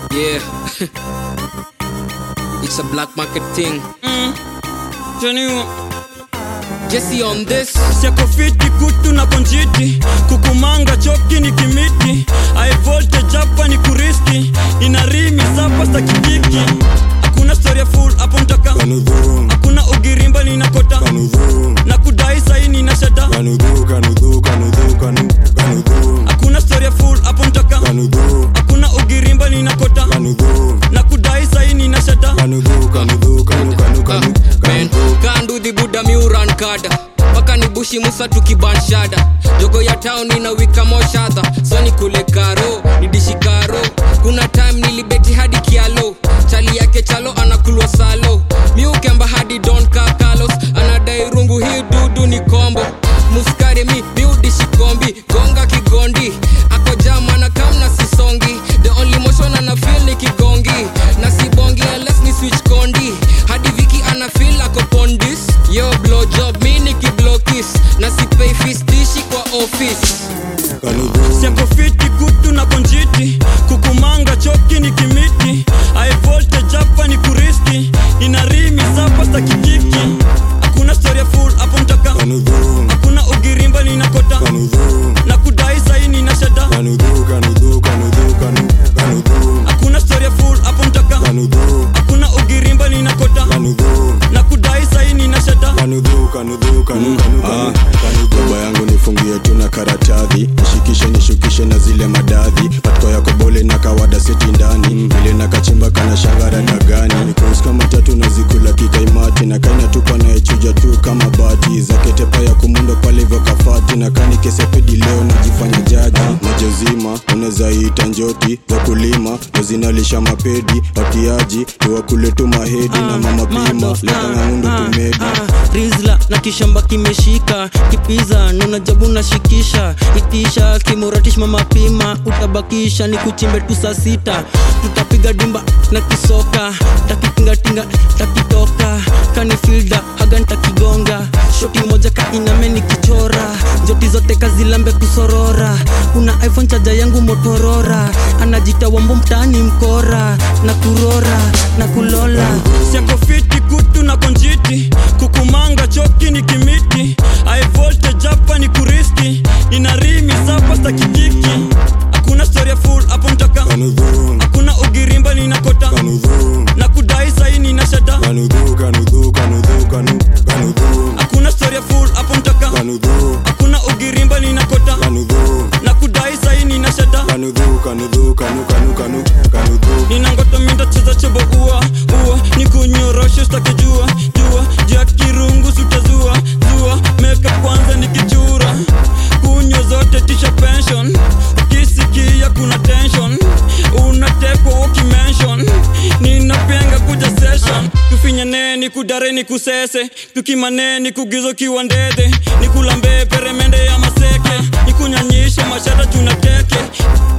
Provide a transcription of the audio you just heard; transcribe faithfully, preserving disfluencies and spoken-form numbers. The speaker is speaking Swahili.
Yeah. It's a black market thing. Mm. Genuine. Jesse on this. Siako fiti kutu na konjiti. Kukumanga choki ni kimiti. High voltage hapa ni kuriski. Inarimi sapa sta kikiki. Hakuna story full hapo mtaka. Hakuna ugirimba ni nakota. Na kudai saini na shada. Hakuna story full hapo mtaka. Hakuna ugirimba ni nakota. Na kudai saini na shada. Kandu di buda miuran kada. Paka ni bushi musa tukibanshada. Jogo ya town ina wika moshada. So ni kule karo, ni dishi karo. Kuna time nilibeti hadi kialo. Chali yake chalo anakulwa salo. Miu kemba hadi Don Carlos. Anadai rungu hii dudu ni kombo. Muskari mi, miu dishi kombi. Gonga kigondi. Ako jama na kamna sisongi. The only motion ana feel ni kigongi. Na sibongi unless ni switch kondi. Hadi Viki ana feel ako pondis. Yo blow job, mi ni ki blow kiss. Na si pay fees, dishi kwa office. Siako fiti kutu na konjiti. Kukumanga choki ni kimiti. High voltage hapa ni kuriski. Inarimi sapa sta kikiki. Hakuna story full hapo mtaka. Hakuna ugirimba ni nakota. Na kudai saini na shada. Hakuna story full hapo mtaka. Hakuna ugirimba ni nakota. Na kudai saini na shada. Baba yangu nifungie tu na karatadhi. Nishikishe nishukishe na zile madadhi. Patko yako bole na kawada seti ndani. Vile na kachimba kana shangara dagani. Nikos kama tatu na zikula kikaimati. Na kaina tupa na echuja tu kama bati. Zaketepa ya kumundo pale hivyo kafati. Na kani kesepedi leo na jifanya jaji. Majozima uneza ita njoti za kulima. Nozinalisha mapedi wakiaji. Tuwakule tu mahedi na mama pima. Leta ngamundo tumedi. Rizla na kishamba kimeshika. Kipiza nuna jabu na shikisha. Itisha kimuratish mama pima. Utabakisha ni kuchimbe tu saa sita. Tutapiga dimba na kisoka. Takitinga tinga takitoka. Kani fielder haga ntakigonga. Shoti moja ka iname ni kichora. Joti zote kazilambe kusorora. Kuna iPhone chaja yangu Motorola. Anajita wambo mtani mkora. Na kurora na kulola. Siako fiti kutu na konjiti. Kukumanga choki ni kimiti. High voltage hapa ni kuriski. Inarimi sapa sta kikiki. Hakuna story full hapo mtaka. Hakuna ugirimba ni nakota. Na kudai saini na shada. Hakuna story full hapo mtaka. Hakuna ugirimba ni nakota. Na kudai saini na shada. Nina ngoto minda cheza chebo ua ua. Nikunyoroshe stake jua jua. Jia kirungu sutazua zua. Meka kwanza nikichura. Kunyo zote tisha pension. Ukisikia kuna tension. Unatekwa ukimension. Ninapenga kuja session. Tufinya neni kudare ni kusese. Tukimane ni kugizo kiwa ndede. Nikulambe peremende ya maseke. Nikunyanyisha mashara tunateke.